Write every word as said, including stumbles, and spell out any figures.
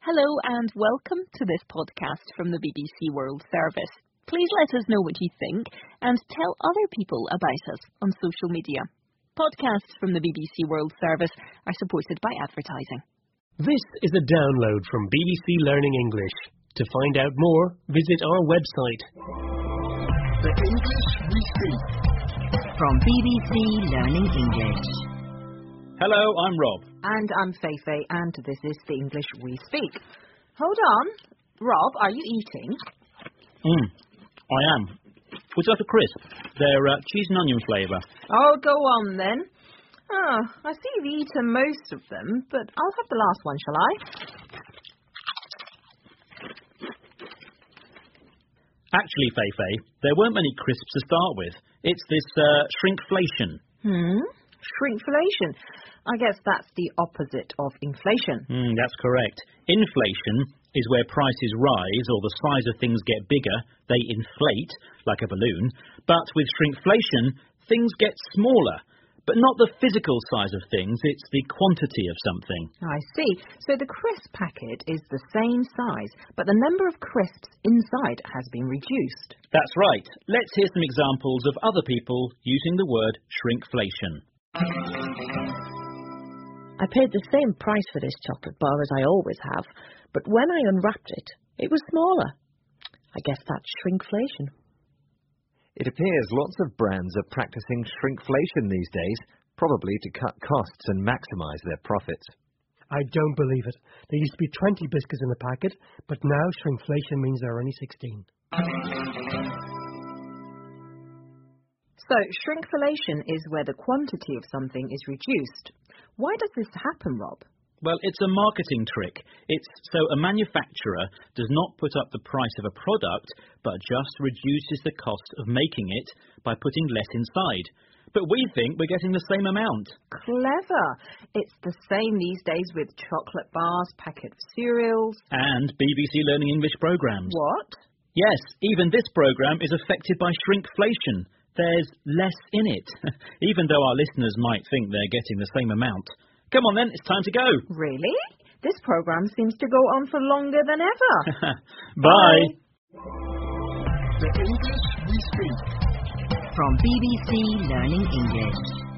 Hello and welcome to this podcast from the B B C World Service. Please let us know what you think and tell other people about us on social media. Podcasts from the B B C World Service are supported by advertising. This is a download from B B C Learning English. To find out more, visit our website. The English we speak. From B B C Learning English. Hello, I'm Rob. And I'm Feifei, and this is the English we speak. Hold on. Rob, are you eating? Mm, I am. Would you like a crisp? They're uh, cheese and onion flavour. Oh, go on then. Oh, I see you've eaten most of them, but I'll have the last one, shall I? Actually, Feifei, there weren't many crisps to start with. It's this uh, shrinkflation. Hmm? Shrinkflation. I guess that's the opposite of inflation. Mm, that's correct. Inflation is where prices rise or the size of things get bigger. They inflate, like a balloon. But with shrinkflation, things get smaller. But not the physical size of things, it's the quantity of something. I see. So the crisp packet is the same size, but the number of crisps inside has been reduced. That's right. Let's hear some examples of other people using the word shrinkflation. I paid the same price for this chocolate bar as I always have, but when I unwrapped it, it was smaller. I guess that's shrinkflation. It appears lots of brands are practicing shrinkflation these days, probably to cut costs and maximise their profits. I don't believe it. There used to be twenty biscuits in a packet, but now shrinkflation means there are only sixteen. So, shrinkflation is where the quantity of something is reduced. Why does this happen, Rob? Well, it's a marketing trick. It's so a manufacturer does not put up the price of a product, but just reduces the cost of making it by putting less inside. But we think we're getting the same amount. Clever. It's the same these days with chocolate bars, packet of cereals. And B B C Learning English programmes. What? Yes, even this programme is affected by shrinkflation. There's less in it, even though our listeners might think they're getting the same amount. Come on then, it's time to go. Really? This programme seems to go on for longer than ever. Bye. The English we speak. From B B C Learning English.